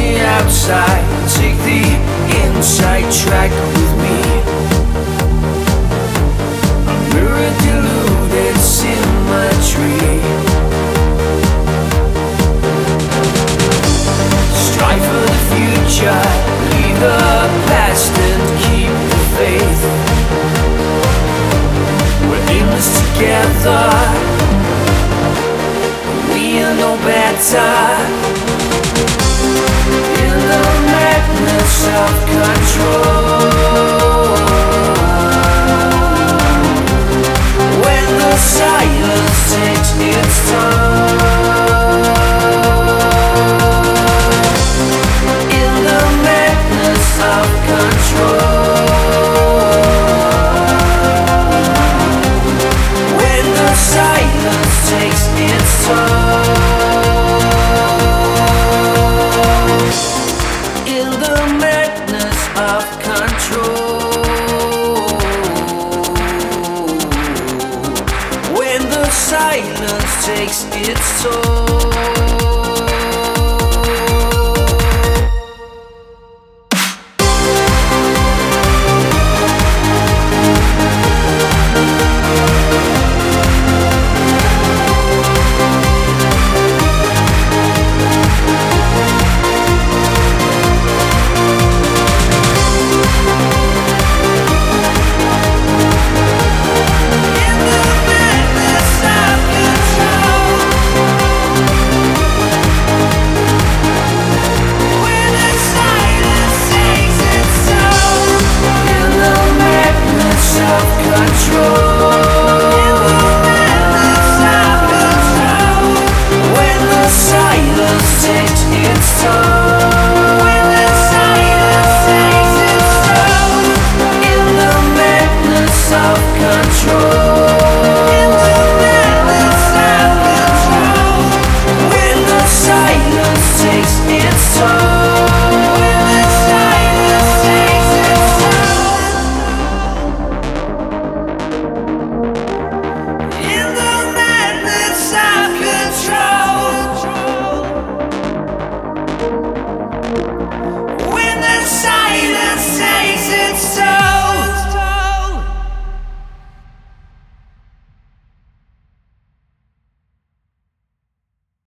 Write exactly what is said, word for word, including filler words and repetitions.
the outside, take the inside track with me. A mirror deluded symmetry. Strive for the future, leave the past and keep the faith. We're in this together, we know better. In the madness of control, when the silence takes its toll. In the madness of control, when the silence takes its toll. Silence takes its toll. Silence takes its toll.